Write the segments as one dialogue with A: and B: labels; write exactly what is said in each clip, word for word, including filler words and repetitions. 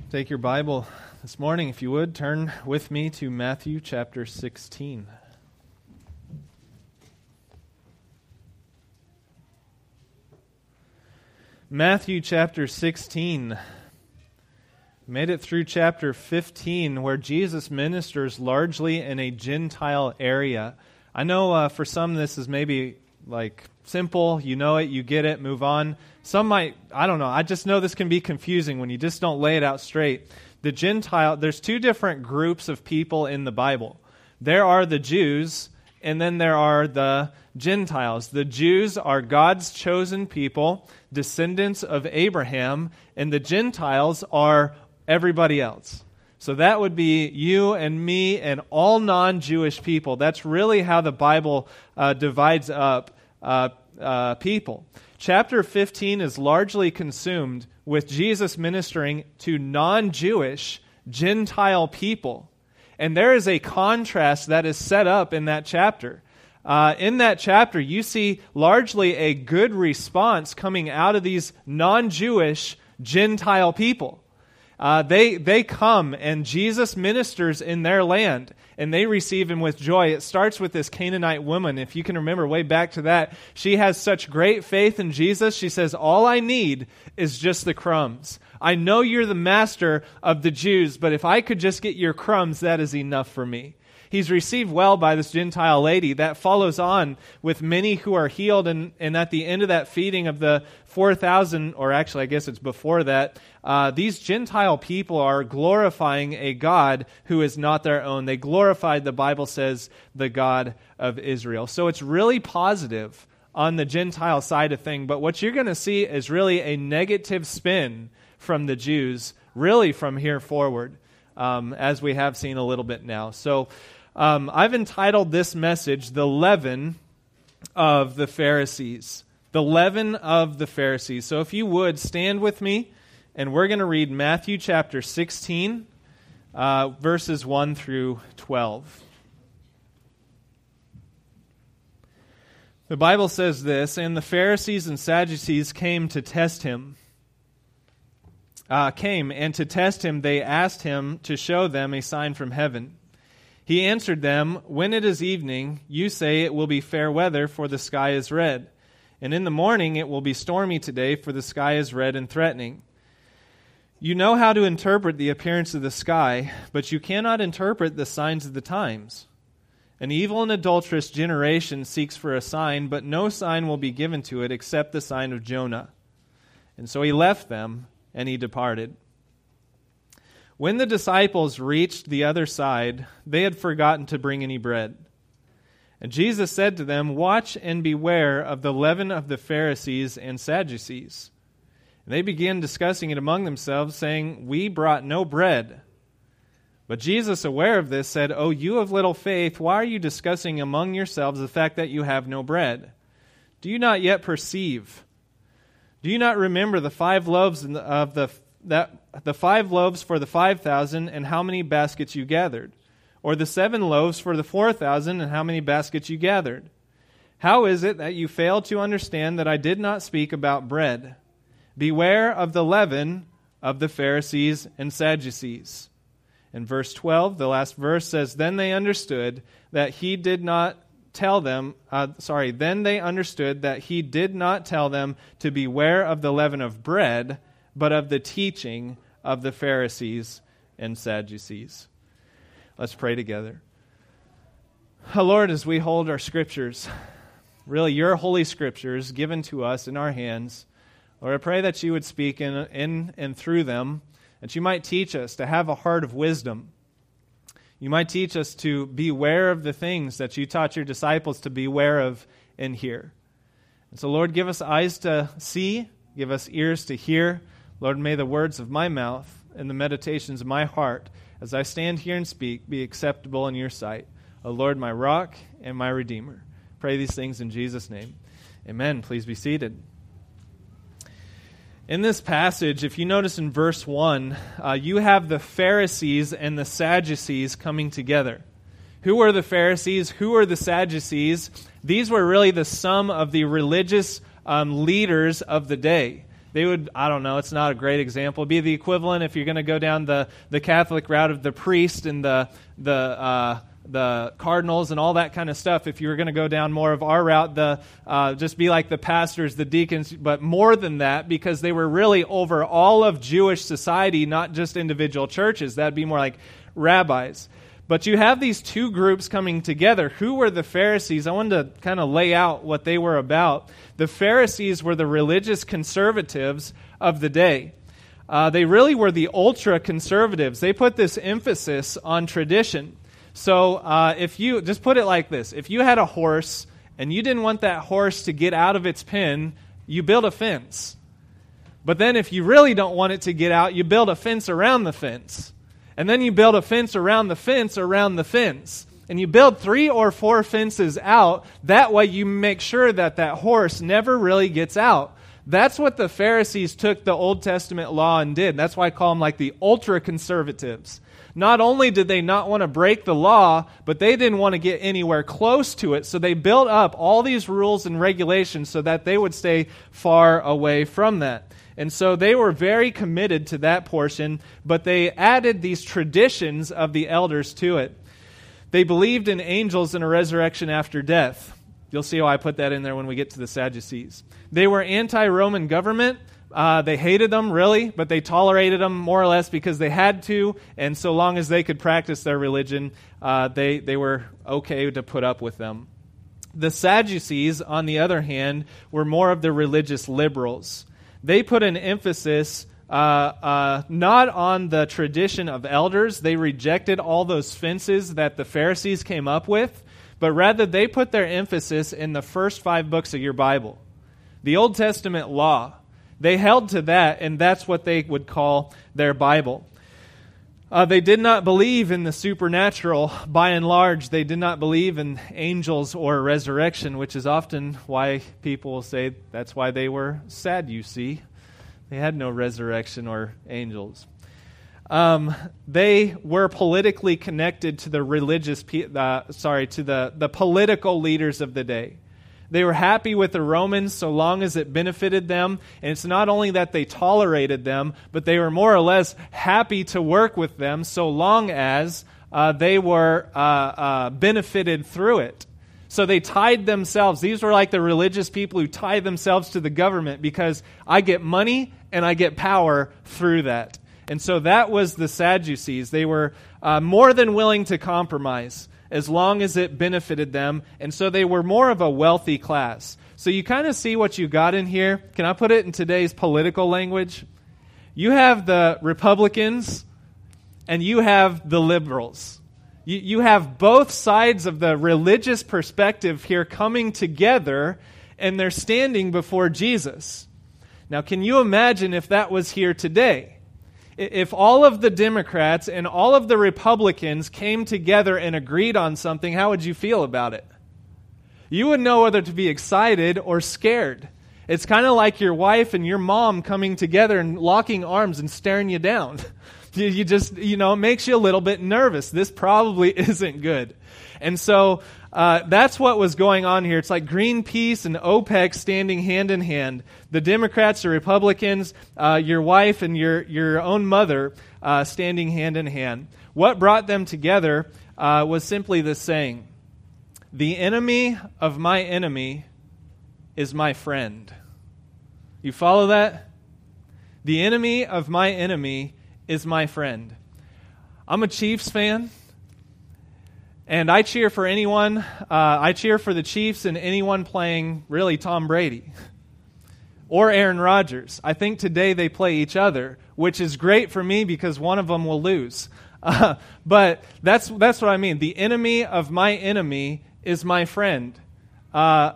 A: Take your Bible this morning, if you would, turn with me to Matthew chapter sixteen. Matthew chapter sixteen. Made it through chapter fifteen, where Jesus ministers largely in a Gentile area. I know uh, for some this is maybe like simple, you know it, you get it, move on. Some might, I don't know, I just know this can be confusing when you just don't lay it out straight. The Gentile, there's two different groups of people in the Bible. There are the Jews, and then there are the Gentiles. The Jews are God's chosen people, descendants of Abraham, and the Gentiles are everybody else. So that would be you and me and all non-Jewish people. That's really how the Bible uh, divides up uh, uh, people. Chapter fifteen is largely consumed with Jesus ministering to non-Jewish Gentile people. And there is a contrast that is set up in that chapter. Uh, in that chapter, you see largely a good response coming out of these non-Jewish Gentile people. Uh, they they come and Jesus ministers in their land and they receive him with joy. It starts with this Canaanite woman. If you can remember way back to that, she has such great faith in Jesus. She says, all I need is just the crumbs. I know you're the master of the Jews, but if I could just get your crumbs, that is enough for me. He's received well by this Gentile lady. That follows on with many who are healed. And, and at the end of that feeding of the four thousand, or actually I guess it's before that, uh, these Gentile people are glorifying a God who is not their own. They glorified, the Bible says, the God of Israel. So it's really positive on the Gentile side of things. But what you're going to see is really a negative spin from the Jews, really from here forward, um, as we have seen a little bit now. So Um, I've entitled this message, The Leaven of the Pharisees. The Leaven of the Pharisees. So if you would, stand with me, and we're going to read Matthew chapter sixteen, uh, verses one through twelve. The Bible says this, and the Pharisees and Sadducees came to test him. Uh, came, and to test him, they asked him to show them a sign from heaven. He answered them, when it is evening, you say it will be fair weather, for the sky is red. And in the morning it will be stormy today, for the sky is red and threatening. You know how to interpret the appearance of the sky, but you cannot interpret the signs of the times. An evil and adulterous generation seeks for a sign, but no sign will be given to it except the sign of Jonah. And so he left them, and he departed. When the disciples reached the other side, they had forgotten to bring any bread. And Jesus said to them, watch and beware of the leaven of the Pharisees and Sadducees. And they began discussing it among themselves, saying, we brought no bread. But Jesus, aware of this, said, oh, you of little faith, why are you discussing among yourselves the fact that you have no bread? Do you not yet perceive? Do you not remember the five loaves of the that the five loaves for the five thousand, and how many baskets you gathered? Or the seven loaves for the four thousand, and how many baskets you gathered? How is it that you fail to understand that I did not speak about bread? Beware of the leaven of the Pharisees and Sadducees. In verse twelve, the last verse says, Then they understood that he did not tell them, uh, sorry, then they understood that he did not tell them to beware of the leaven of bread, but of the teaching of the Pharisees and Sadducees. Let's pray together. Oh, Lord, as we hold our scriptures, really your holy scriptures given to us in our hands, Lord, I pray that you would speak in, in and through them, that you might teach us to have a heart of wisdom. You might teach us to beware of the things that you taught your disciples to beware of and hear. And so, Lord, give us eyes to see, give us ears to hear. Lord, may the words of my mouth and the meditations of my heart, as I stand here and speak, be acceptable in your sight. O Lord, my rock and my redeemer. Pray these things in Jesus' name. Amen. Please be seated. In this passage, if you notice in verse one, uh, you have the Pharisees and the Sadducees coming together. Who are the Pharisees? Who are the Sadducees? These were really the sum of the religious um, leaders of the day. They would, I don't know, it's not a great example. It'd be the equivalent if you're going to go down the, the Catholic route of the priest and the the uh, the cardinals and all that kind of stuff. If you were going to go down more of our route, the uh, just be like the pastors, the deacons, but more than that, because they were really over all of Jewish society, not just individual churches. That'd be more like rabbis. But you have these two groups coming together. Who were the Pharisees? I wanted to kind of lay out what they were about. The Pharisees were the religious conservatives of the day. Uh, they really were the ultra-conservatives. They put this emphasis on tradition. So uh, if you, just put it like this. If you had a horse and you didn't want that horse to get out of its pen, you build a fence. But then if you really don't want it to get out, you build a fence around the fence. And then you build a fence around the fence around the fence. And you build three or four fences out. That way you make sure that that horse never really gets out. That's what the Pharisees took the Old Testament law and did. That's why I call them like the ultra-conservatives. Not only did they not want to break the law, but they didn't want to get anywhere close to it. So they built up all these rules and regulations so that they would stay far away from that. And so they were very committed to that portion, but they added these traditions of the elders to it. They believed in angels and a resurrection after death. You'll see how I put that in there when we get to the Sadducees. They were anti-Roman government. Uh, they hated them, really, but they tolerated them more or less because they had to, and so long as they could practice their religion, uh, they, they were okay to put up with them. The Sadducees, on the other hand, were more of the religious liberals. They put an emphasis uh, uh, not on the tradition of elders. They rejected all those fences that the Pharisees came up with, but rather they put their emphasis in the first five books of your Bible, the Old Testament law. They held to that, and that's what they would call their Bible. Uh, they did not believe in the supernatural. By and large, they did not believe in angels or resurrection, which is often why people will say that's why they were sad, you see. They had no resurrection or angels. Um, they were politically connected to the religious, uh, sorry, to the, the political leaders of the day. They were happy with the Romans so long as it benefited them. And it's not only that they tolerated them, but they were more or less happy to work with them so long as uh, they were uh, uh, benefited through it. So they tied themselves. These were like the religious people who tied themselves to the government because I get money and I get power through that. And so that was the Sadducees. They were uh, more than willing to compromise as long as it benefited them. And so they were more of a wealthy class. So you kind of see what you got in here. Can I put it in today's political language? You have the Republicans and you have the liberals. You, you have both sides of the religious perspective here coming together, and they're standing before Jesus. Now, can you imagine if that was here today? If all of the Democrats and all of the Republicans came together and agreed on something, how would you feel about it? You would know whether to be excited or scared. It's kind of like your wife and your mom coming together and locking arms and staring you down. You just, you know, it makes you a little bit nervous. This probably isn't good. And so uh, that's what was going on here. It's like Greenpeace and OPEC standing hand in hand. The Democrats, the Republicans, uh, your wife and your, your own mother uh, standing hand in hand. What brought them together uh, was simply this saying, the enemy of my enemy is my friend. You follow that? The enemy of my enemy is my friend. I'm a Chiefs fan. And I cheer for anyone, uh, I cheer for the Chiefs and anyone playing, really, Tom Brady or Aaron Rodgers. I think today they play each other, which is great for me because one of them will lose. Uh, but that's that's what I mean. The enemy of my enemy is my friend. Uh,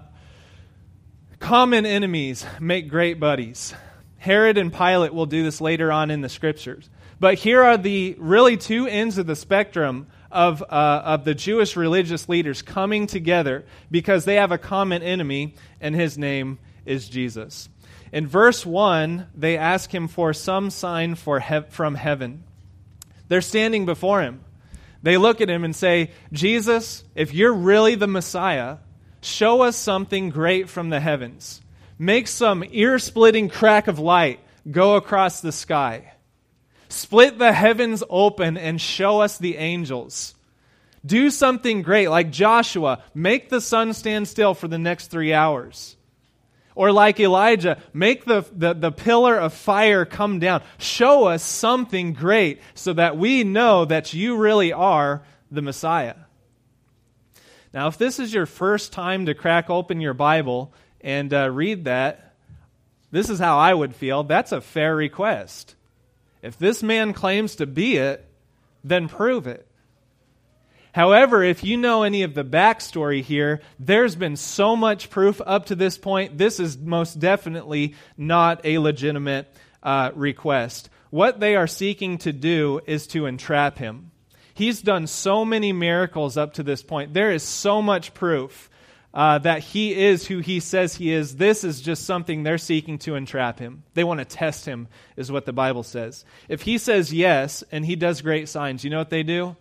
A: common enemies make great buddies. Herod and Pilate will do this later on in the Scriptures. But here are the really two ends of the spectrum of uh, of the Jewish religious leaders coming together because they have a common enemy, and his name is Jesus. In verse one, they ask him for some sign for he- from heaven. They're standing before him. They look at him and say, Jesus, if you're really the Messiah, show us something great from the heavens. Make some ear-splitting crack of light go across the sky. Split the heavens open and show us the angels. Do something great, like Joshua, make the sun stand still for the next three hours. Or like Elijah, make the, the, the pillar of fire come down. Show us something great so that we know that you really are the Messiah. Now, if this is your first time to crack open your Bible and uh, read that, this is how I would feel. That's a fair request. If this man claims to be it, then prove it. However, if you know any of the backstory here, there's been so much proof up to this point, this is most definitely not a legitimate uh, request. What they are seeking to do is to entrap him. He's done so many miracles up to this point. There is so much proof uh, that he is who he says he is. This is just something they're seeking to entrap him. They want to test him, is what the Bible says. If he says yes and he does great signs, you know what they do?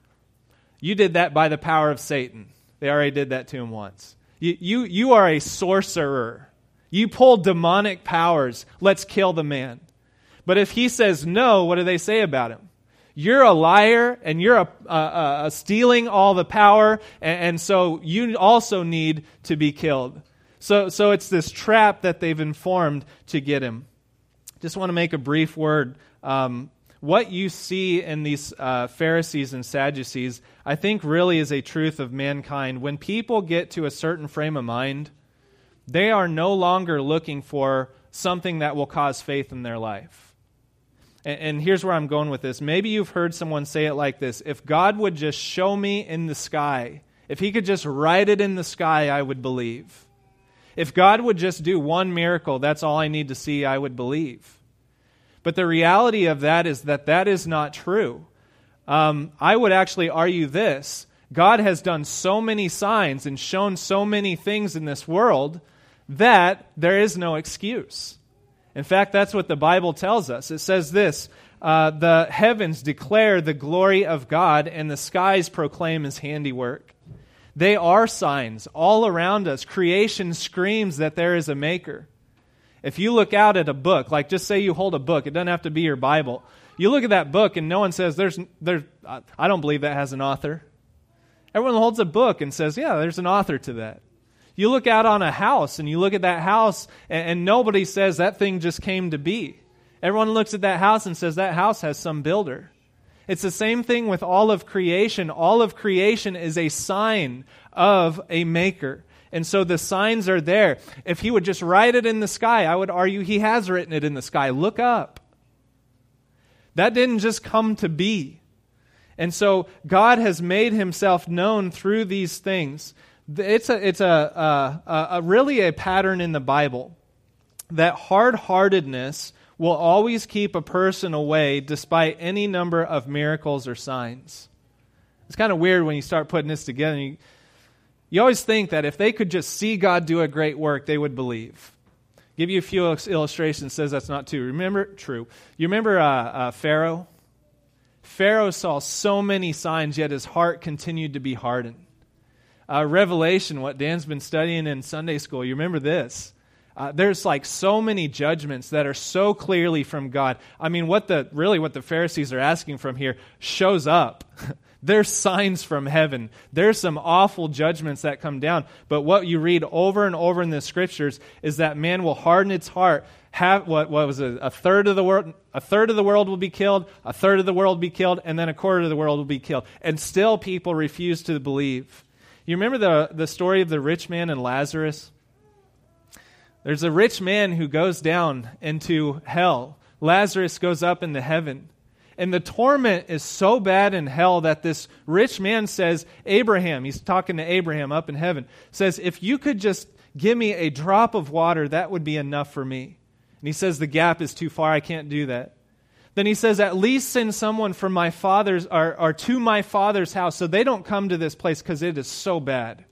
A: You did that by the power of Satan. They already did that to him once. You, you, you are a sorcerer. You pull demonic powers. Let's kill the man. But if he says no, what do they say about him? You're a liar, and you're a, a, a stealing all the power, and, and so you also need to be killed. So, so it's this trap that they've informed to get him. Just want to make a brief word. Um, what you see in these uh, Pharisees and Sadducees, I think really is a truth of mankind. When people get to a certain frame of mind, they are no longer looking for something that will cause faith in their life. And, and here's where I'm going with this. Maybe you've heard someone say it like this: if God would just show me in the sky, if he could just write it in the sky, I would believe. If God would just do one miracle, that's all I need to see, I would believe. But the reality of that is that that is not true. Um, I would actually argue this. God has done so many signs and shown so many things in this world that there is no excuse. In fact, that's what the Bible tells us. It says this, uh, the heavens declare the glory of God, and the skies proclaim his handiwork. They are signs all around us. Creation screams that there is a maker. If you look out at a book, like just say you hold a book, it doesn't have to be your Bible. You look at that book and no one says, "There's, there's, I don't believe that has an author." Everyone holds a book and says, yeah, there's an author to that. You look out on a house and you look at that house and, and nobody says that thing just came to be. Everyone looks at that house and says that house has some builder. It's the same thing with all of creation. All of creation is a sign of a maker. And so the signs are there. If he would just write it in the sky, I would argue he has written it in the sky. Look up. That didn't just come to be. And so God has made himself known through these things. It's a, it's a, a, a really a pattern in the Bible that hard-heartedness will always keep a person away despite any number of miracles or signs. It's kind of weird when you start putting this together. You, you always think that if they could just see God do a great work, they would believe. Give you a few illustrations. Says that's not true. Remember, true. You remember uh, uh, Pharaoh? Pharaoh saw so many signs, yet his heart continued to be hardened. Uh, Revelation, what Dan's been studying in Sunday school, you remember this. Uh, there's like so many judgments that are so clearly from God. I mean, what the really what the Pharisees are asking from here shows up. There's signs from heaven. There's some awful judgments that come down. But what you read over and over in the Scriptures is that man will harden its heart. Have what, what was it? A third of the world, a third of the world will be killed. A third of the world will be killed, and then a quarter of the world will be killed. And still, people refuse to believe. You remember the the story of the rich man and Lazarus? There's a rich man who goes down into hell. Lazarus goes up into heaven. And the torment is so bad in hell that this rich man says, Abraham, he's talking to Abraham up in heaven, says, if you could just give me a drop of water, that would be enough for me. And he says, the gap is too far, I can't do that. Then he says, at least send someone from my father's or, or to my father's house so they don't come to this place because it is so bad.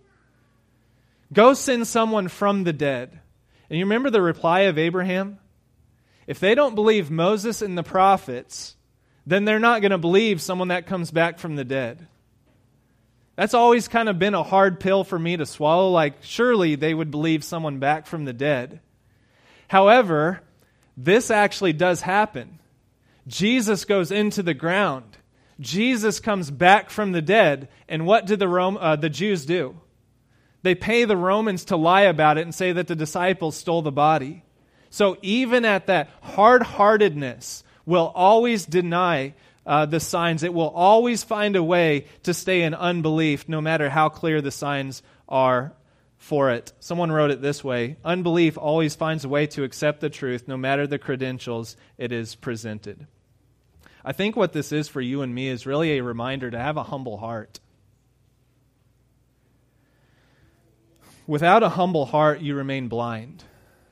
A: Go send someone from the dead. And you remember the reply of Abraham? If they don't believe Moses and the prophets, then they're not going to believe someone that comes back from the dead. That's always kind of been a hard pill for me to swallow. Like, surely they would believe someone back from the dead. However, this actually does happen. Jesus goes into the ground. Jesus comes back from the dead. And what did the Rome, uh, the Jews do? They pay the Romans to lie about it and say that the disciples stole the body. So even at that, hard-heartedness will always deny uh, the signs. It will always find a way to stay in unbelief, no matter how clear the signs are for it. Someone wrote it this way: unbelief always finds a way to accept the truth, no matter the credentials it is presented. I think what this is for you and me is really a reminder to have a humble heart. Without a humble heart, you remain blind.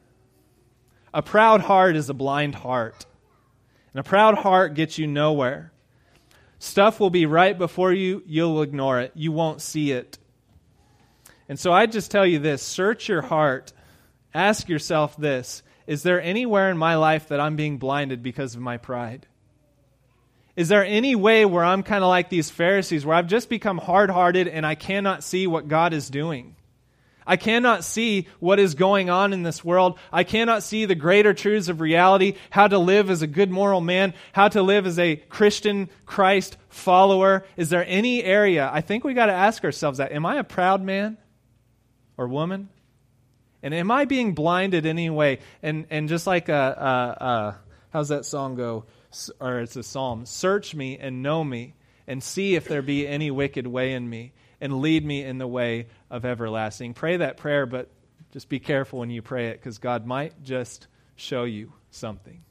A: A proud heart is a blind heart. And a proud heart gets you nowhere. Stuff will be right before you, you'll ignore it. You won't see it. And so I just tell you this: search your heart. Ask yourself this: is there anywhere in my life that I'm being blinded because of my pride? Is there any way where I'm kind of like these Pharisees, where I've just become hard-hearted and I cannot see what God is doing? I cannot see what is going on in this world. I cannot see the greater truths of reality, how to live as a good moral man, how to live as a Christian Christ follower. Is there any area? I think we got to ask ourselves that. Am I a proud man or woman? And am I being blinded anyway? And and just like a, a, a how's that song go? Or it's a psalm. Search me and know me, and see if there be any wicked way in me, and lead me in the way of everlasting. Pray that prayer, but just be careful when you pray it, because God might just show you something.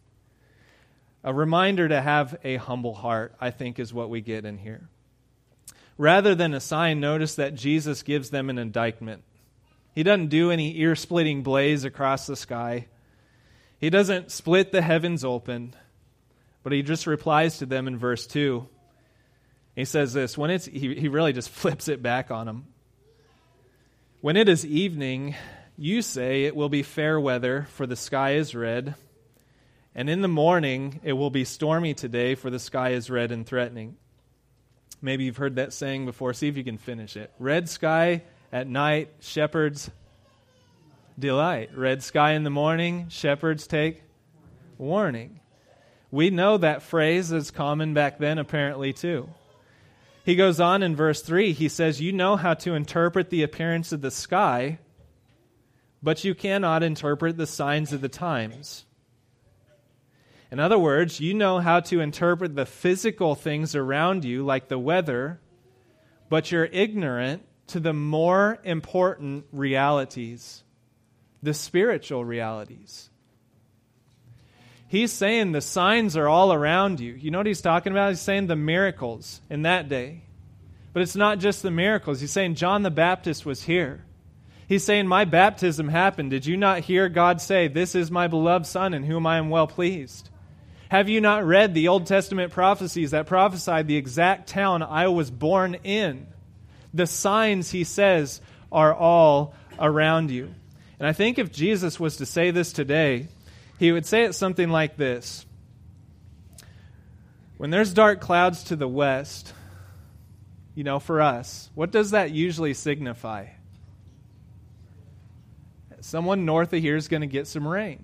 A: A reminder to have a humble heart, I think, is what we get in here. Rather than a sign, notice that Jesus gives them an indictment. He doesn't do any ear-splitting blaze across the sky. He doesn't split the heavens open, but he just replies to them in verse two. He says this, when it's, he, he really just flips it back on them. When it is evening, you say it will be fair weather, for the sky is red. And in the morning, it will be stormy today, for the sky is red and threatening. Maybe you've heard that saying before. See if you can finish it. Red sky at night, shepherds delight. Red sky in the morning, shepherds take warning. We know that phrase is common back then, apparently, too. He goes on in verse three, he says, you know how to interpret the appearance of the sky, but you cannot interpret the signs of the times. In other words, you know how to interpret the physical things around you, like the weather, but you're ignorant to the more important realities, the spiritual realities. He's saying the signs are all around you. You know what he's talking about? He's saying the miracles in that day. But it's not just the miracles. He's saying John the Baptist was here. He's saying my baptism happened. Did you not hear God say, this is my beloved Son in whom I am well pleased? Have you not read the Old Testament prophecies that prophesied the exact town I was born in? The signs, he says, are all around you. And I think if Jesus was to say this today, he would say it something like this. When there's dark clouds to the west, you know, for us, what does that usually signify? Someone north of here is going to get some rain.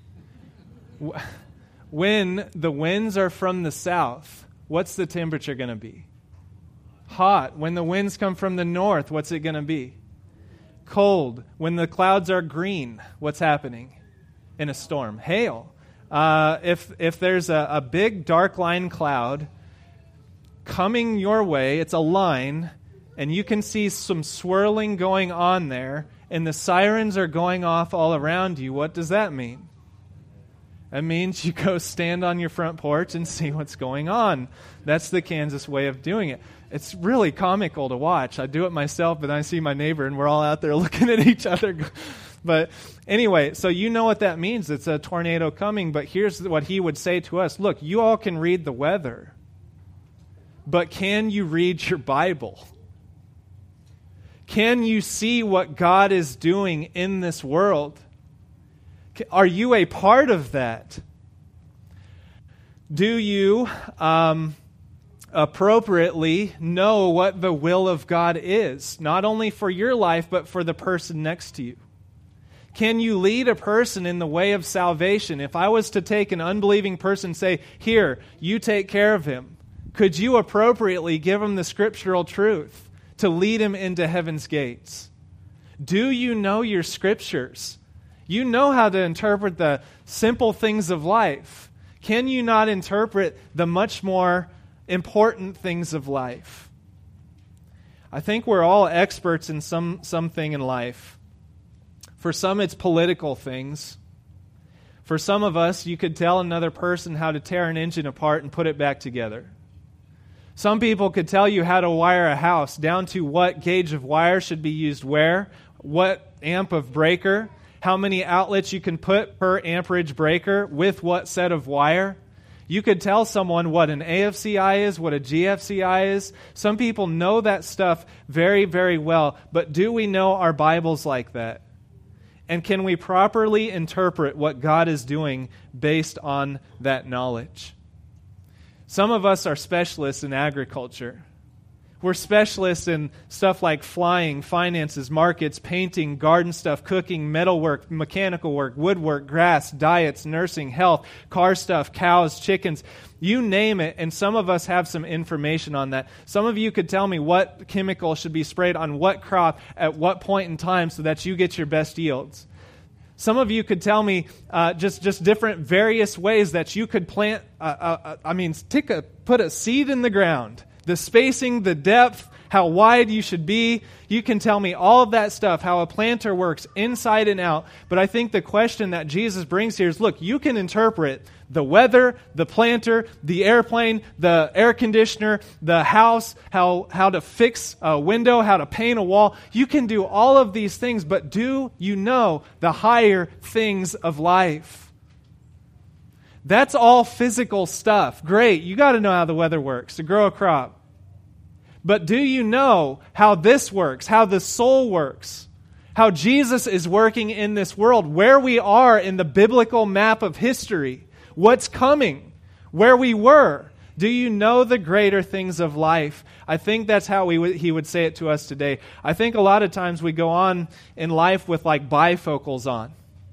A: When the winds are from the south, what's the temperature going to be? Hot. When the winds come from the north, what's it going to be? Cold. When the clouds are green, what's happening? In a storm. Hail. Uh, if if there's a, a big dark line cloud coming your way, it's a line, and you can see some swirling going on there, and the sirens are going off all around you, what does that mean? That means you go stand on your front porch and see what's going on. That's the Kansas way of doing it. It's really comical to watch. I do it myself, but I see my neighbor, and we're all out there looking at each other. But anyway, so you know what that means. It's a tornado coming, but here's what he would say to us. Look, you all can read the weather, but can you read your Bible? Can you see what God is doing in this world? Are you a part of that? Do you um, appropriately know what the will of God is, not only for your life, but for the person next to you? Can you lead a person in the way of salvation? If I was to take an unbelieving person and say, here, you take care of him, could you appropriately give him the scriptural truth to lead him into heaven's gates? Do you know your scriptures? You know how to interpret the simple things of life. Can you not interpret the much more important things of life? I think we're all experts in some something in life. For some, it's political things. For some of us, you could tell another person how to tear an engine apart and put it back together. Some people could tell you how to wire a house, down to what gauge of wire should be used where, what amp of breaker, how many outlets you can put per amperage breaker with what set of wire. You could tell someone what an A F C I is, what a G F C I is. Some people know that stuff very, very well, but do we know our Bibles like that? And can we properly interpret what God is doing based on that knowledge? Some of us are specialists in agriculture. We're specialists in stuff like flying, finances, markets, painting, garden stuff, cooking, metalwork, mechanical work, woodwork, grass, diets, nursing, health, car stuff, cows, chickens. You name it, and some of us have some information on that. Some of you could tell me what chemical should be sprayed on what crop at what point in time so that you get your best yields. Some of you could tell me uh, just, just different various ways that you could plant, uh, uh, I mean, take a, put a seed in the ground. The spacing, the depth, how wide you should be. You can tell me all of that stuff, how a planter works inside and out. But I think the question that Jesus brings here is, look, you can interpret the weather, the planter, the airplane, the air conditioner, the house, how, how to fix a window, how to paint a wall. You can do all of these things, but do you know the higher things of life? That's all physical stuff. Great, you got to know how the weather works to grow a crop. But do you know how this works, how the soul works, how Jesus is working in this world, where we are in the biblical map of history, what's coming, where we were? Do you know the greater things of life? I think that's how we w- he would say it to us today. I think a lot of times we go on in life with like bifocals on.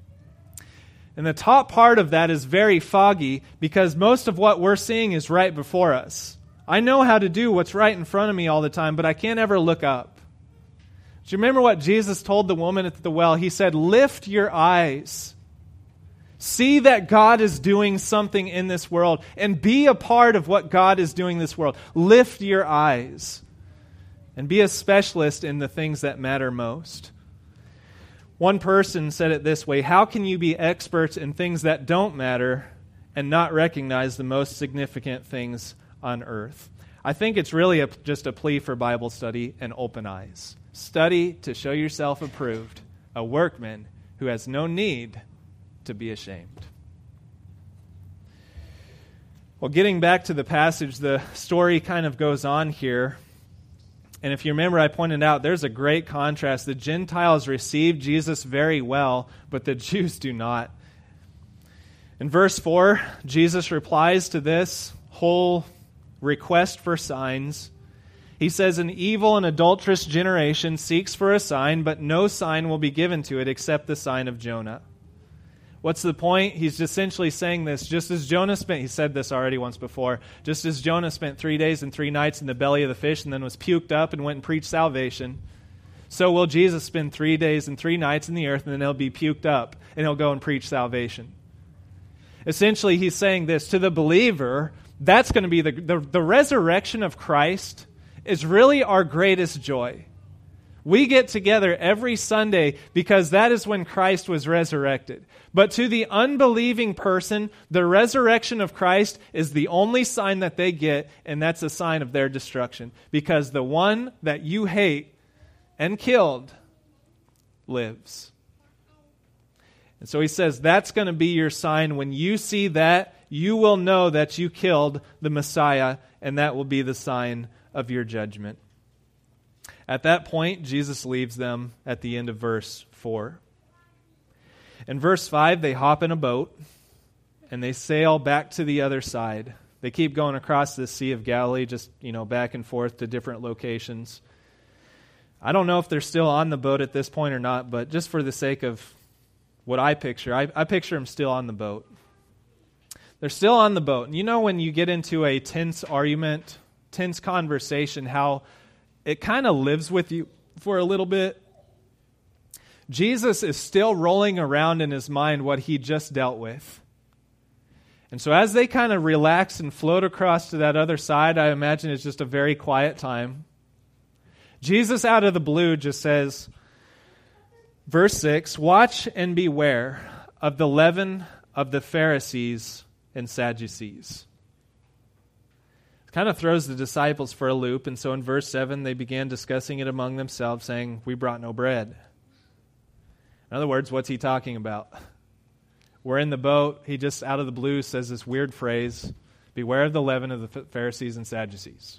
A: And the top part of that is very foggy because most of what we're seeing is right before us. I know how to do what's right in front of me all the time, but I can't ever look up. Do you remember what Jesus told the woman at the well? He said, lift your eyes. See that God is doing something in this world and be a part of what God is doing in this world. Lift your eyes and be a specialist in the things that matter most. One person said it this way: how can you be experts in things that don't matter and not recognize the most significant things on earth? I think it's really a, just a plea for Bible study and open eyes. Study to show yourself approved, a workman who has no need to be ashamed. Well, getting back to the passage, the story kind of goes on here. And if you remember, I pointed out there's a great contrast. The Gentiles receive Jesus very well, but the Jews do not. In verse four, Jesus replies to this whole request for signs. He says, an evil and adulterous generation seeks for a sign, but no sign will be given to it except the sign of Jonah. What's the point? He's essentially saying this, just as Jonah spent, he said this already once before, just as Jonah spent three days and three nights in the belly of the fish and then was puked up and went and preached salvation, so will Jesus spend three days and three nights in the earth and then he'll be puked up and he'll go and preach salvation. Essentially, he's saying this to the believer. That's going to be the, the, the resurrection of Christ is really our greatest joy. We get together every Sunday because that is when Christ was resurrected. But to the unbelieving person, the resurrection of Christ is the only sign that they get, and that's a sign of their destruction. Because the one that you hate and killed lives. And so he says that's going to be your sign. When you see that, you will know that you killed the Messiah, and that will be the sign of your judgment. At that point, Jesus leaves them at the end of verse four. In verse five, they hop in a boat, and they sail back to the other side. They keep going across the Sea of Galilee, just, you know, back and forth to different locations. I don't know if they're still on the boat at this point or not, but just for the sake of what I picture. I, I picture them still on the boat. They're still on the boat. And you know when you get into a tense argument, tense conversation, how it kind of lives with you for a little bit? Jesus is still rolling around in his mind what he just dealt with. And so as they kind of relax and float across to that other side, I imagine it's just a very quiet time. Jesus, out of the blue, just says, verse six, "Watch and beware of the leaven of the Pharisees and Sadducees." It kind of throws the disciples for a loop. And so in verse seven, they began discussing it among themselves, saying, "We brought no bread." In other words, what's he talking about? We're in the boat. He just, out of the blue, says this weird phrase, "Beware of the leaven of the Pharisees and Sadducees."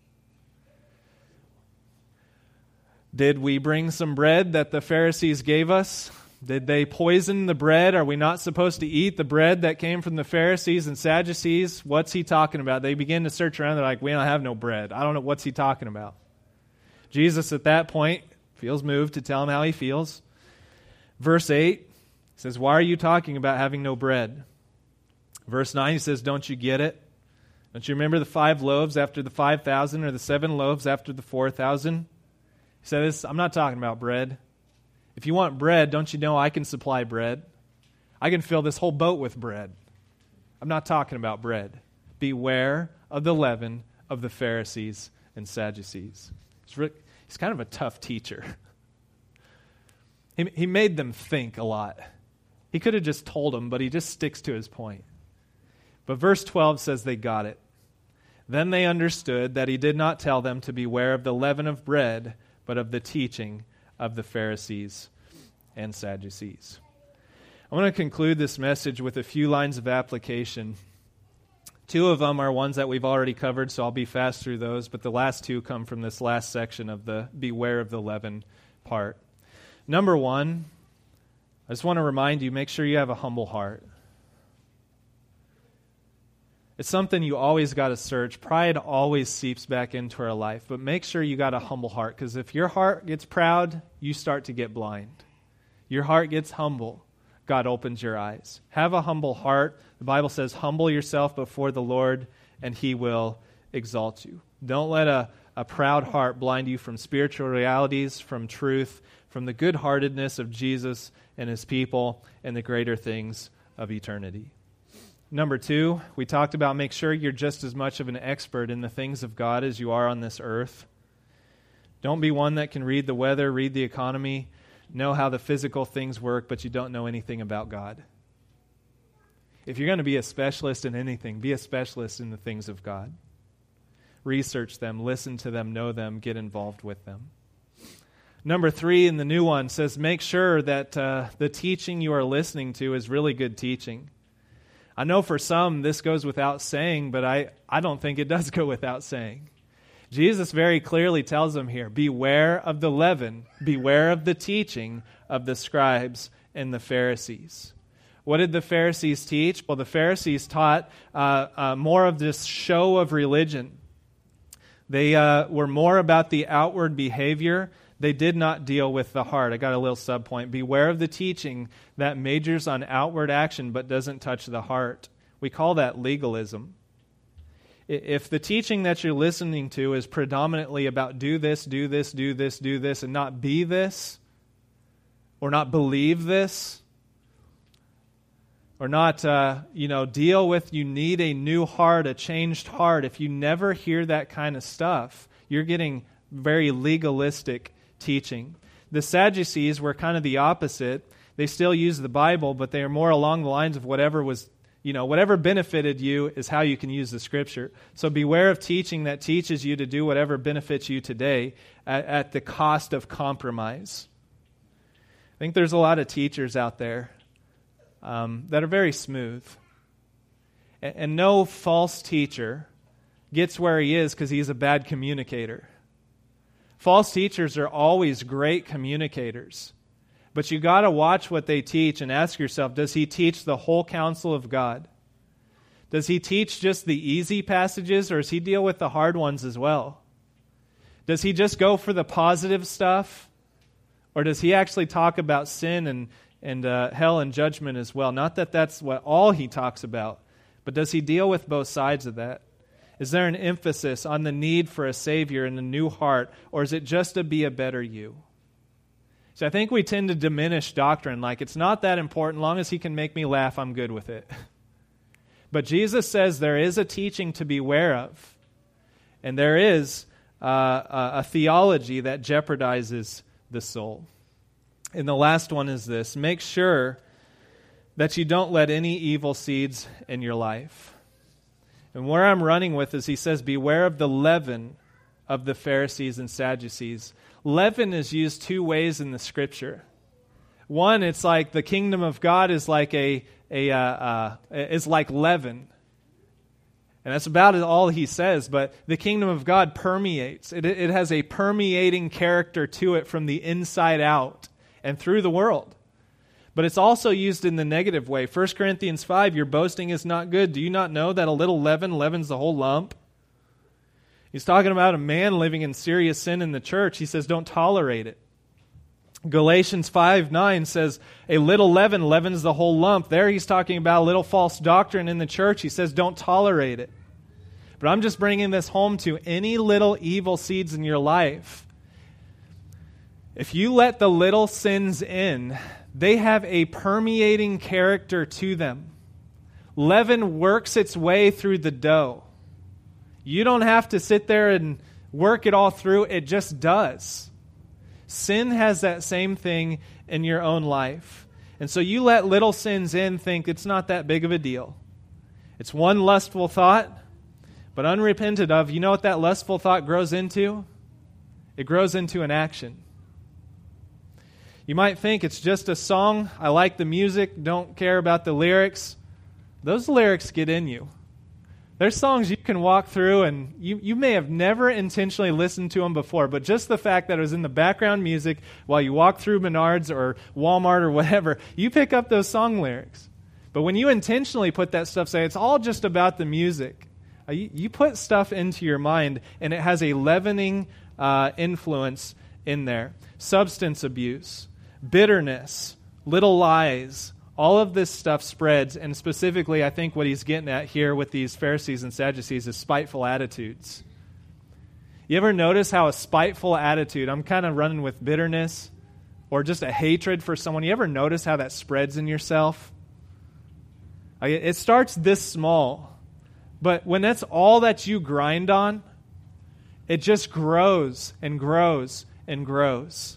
A: Did we bring some bread that the Pharisees gave us? Did they poison the bread? Are we not supposed to eat the bread that came from the Pharisees and Sadducees? What's he talking about? They begin to search around. They're like, "We don't have no bread." I don't know. What's he talking about? Jesus, at that point, feels moved to tell him how he feels. Verse eight says, "Why are you talking about having no bread?" Verse nine, he says, "Don't you get it? Don't you remember the five loaves after the five thousand or the seven loaves after the four thousand? He says, "I'm not talking about bread. If you want bread, don't you know I can supply bread? I can fill this whole boat with bread. I'm not talking about bread. Beware of the leaven of the Pharisees and Sadducees." He's, really, he's kind of a tough teacher. He, he made them think a lot. He could have just told them, but he just sticks to his point. But verse twelve says they got it. "Then they understood that he did not tell them to beware of the leaven of bread, but of the teaching of the Pharisees and Sadducees." I want to conclude this message with a few lines of application. Two of them are ones that we've already covered, so I'll be fast through those, but the last two come from this last section of the beware of the leaven part. Number one, I just want to remind you, make sure you have a humble heart. It's something you always got to search. Pride always seeps back into our life, but make sure you got a humble heart, because if your heart gets proud, you start to get blind. Your heart gets humble, God opens your eyes. Have a humble heart. The Bible says, "Humble yourself before the Lord, and he will exalt you." Don't let a, a proud heart blind you from spiritual realities, from truth, from the good-heartedness of Jesus and his people, and the greater things of eternity. Number two, we talked about make sure you're just as much of an expert in the things of God as you are on this earth. Don't be one that can read the weather, read the economy, know how the physical things work, but you don't know anything about God. If you're going to be a specialist in anything, be a specialist in the things of God. Research them, listen to them, know them, get involved with them. Number three in the new one says make sure that uh, the teaching you are listening to is really good teaching. I know for some this goes without saying, but I, I don't think it does go without saying. Jesus very clearly tells them here, beware of the leaven, beware of the teaching of the scribes and the Pharisees. What did the Pharisees teach? Well, the Pharisees taught uh, uh, more of this show of religion. They uh, were more about the outward behavior. They did not deal with the heart. I got a little subpoint. Beware of the teaching that majors on outward action but doesn't touch the heart. We call that legalism. If the teaching that you're listening to is predominantly about do this, do this, do this, do this, and not be this, or not believe this, or not, uh, you know, deal with you need a new heart, a changed heart, if you never hear that kind of stuff, you're getting very legalistic teaching. The Sadducees were kind of the opposite. They still use the Bible, but they are more along the lines of whatever was, you know, whatever benefited you is how you can use the Scripture. So beware of teaching that teaches you to do whatever benefits you today at, at the cost of compromise. I think there's a lot of teachers out there um, that are very smooth. And, and no false teacher gets where he is because he's a bad communicator. False teachers are always great communicators. But you got to watch what they teach and ask yourself, does he teach the whole counsel of God? Does he teach just the easy passages, or does he deal with the hard ones as well? Does he just go for the positive stuff? Or does he actually talk about sin and, and uh, hell and judgment as well. Not that that's what all he talks about, but does he deal with both sides of that? Is there an emphasis on the need for a Savior and a new heart, or is it just to be a better you? So I think we tend to diminish doctrine, like it's not that important. Long as he can make me laugh, I'm good with it. But Jesus says there is a teaching to beware of, and there is uh, a, a theology that jeopardizes the soul. And the last one is this: make sure that you don't let any evil seeds in your life. And where I'm running with is he says, beware of the leaven of the Pharisees and Sadducees. Leaven is used two ways in the Scripture. One, it's like the kingdom of God is like a a uh, uh, is like leaven, and that's about all he says. But the kingdom of God permeates; it it has a permeating character to it from the inside out and through the world. But it's also used in the negative way. First Corinthians five, your boasting is not good. Do you not know that a little leaven leavens the whole lump? He's talking about a man living in serious sin in the church. He says, don't tolerate it. Galatians five nine says, a little leaven leavens the whole lump. There he's talking about a little false doctrine in the church. He says, don't tolerate it. But I'm just bringing this home to any little evil seeds in your life. If you let the little sins in, they have a permeating character to them. Leaven works its way through the dough. You don't have to sit there and work it all through. It just does. Sin has that same thing in your own life. And so you let little sins in, think it's not that big of a deal. It's one lustful thought, but unrepented of. You know what that lustful thought grows into? It grows into an action. You might think it's just a song. I like the music, don't care about the lyrics. Those lyrics get in you. There's songs you can walk through and you, you may have never intentionally listened to them before, but just the fact that it was in the background music while you walk through Menards or Walmart or whatever, you pick up those song lyrics. But when you intentionally put that stuff, say it's all just about the music, uh, you, you put stuff into your mind and it has a leavening uh, influence in there. Substance abuse, bitterness, little lies, all of this stuff spreads, and specifically I think what he's getting at here with these Pharisees and Sadducees is spiteful attitudes. You ever notice how a spiteful attitude, I'm kind of running with bitterness or just a hatred for someone, you ever notice how that spreads in yourself? It starts this small, but when that's all that you grind on, it just grows and grows and grows.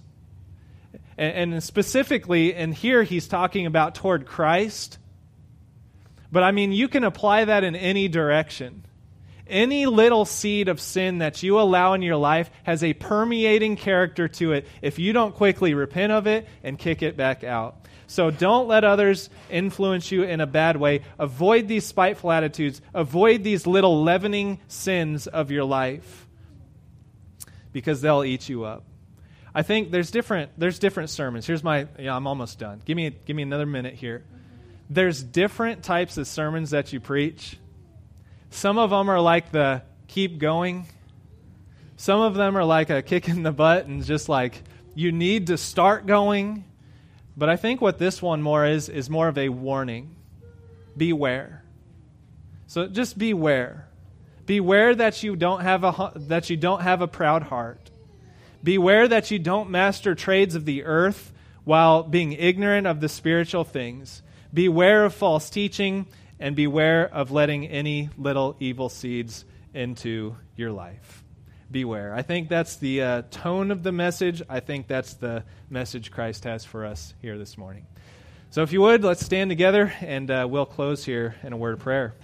A: And specifically, and here he's talking about toward Christ. But I mean, you can apply that in any direction. Any little seed of sin that you allow in your life has a permeating character to it if you don't quickly repent of it and kick it back out. So don't let others influence you in a bad way. Avoid these spiteful attitudes. Avoid these little leavening sins of your life because they'll eat you up. I think there's different there's different sermons. Here's my yeah, I'm almost done. Give me give me another minute here. There's different types of sermons that you preach. Some of them are like the keep going. Some of them are like a kick in the butt and just like you need to start going. But I think what this one more is is more of a warning. Beware. So just beware. Beware that you don't have a that you don't have a proud heart. Beware that you don't master trades of the earth while being ignorant of the spiritual things. Beware of false teaching, and beware of letting any little evil seeds into your life. Beware. I think that's the uh, tone of the message. I think that's the message Christ has for us here this morning. So if you would, let's stand together, and uh, we'll close here in a word of prayer.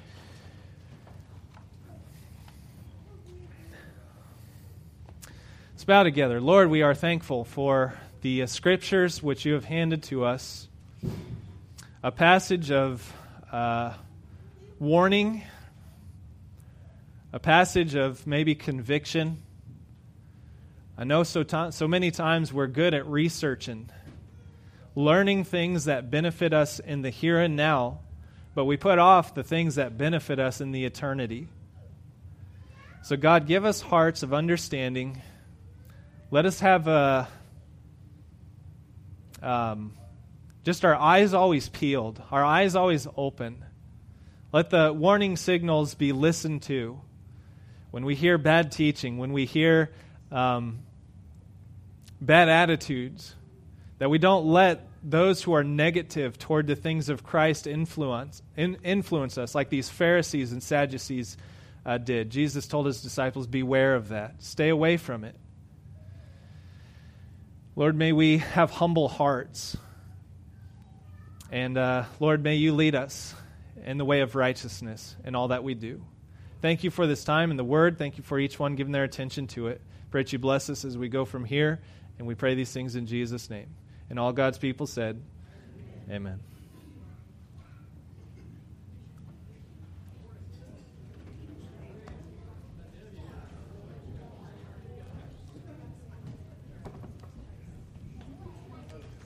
A: Let's bow together. Lord, we are thankful for the uh, scriptures which you have handed to us. A passage of uh, warning, a passage of maybe conviction. I know so, to- so many times we're good at researching, learning things that benefit us in the here and now, but we put off the things that benefit us in the eternity. So God, give us hearts of understanding. Let us have a, um, just our eyes always peeled, our eyes always open. Let the warning signals be listened to. When we hear bad teaching, when we hear um, bad attitudes, that we don't let those who are negative toward the things of Christ influence in, influence us, like these Pharisees and Sadducees uh, did. Jesus told his disciples, beware of that. Stay away from it. Lord, may we have humble hearts. And uh, Lord, may you lead us in the way of righteousness in all that we do. Thank you for this time in the Word. Thank you for each one giving their attention to it. Pray that you bless us as we go from here, and we pray these things in Jesus' name. And all God's people said, amen. Amen.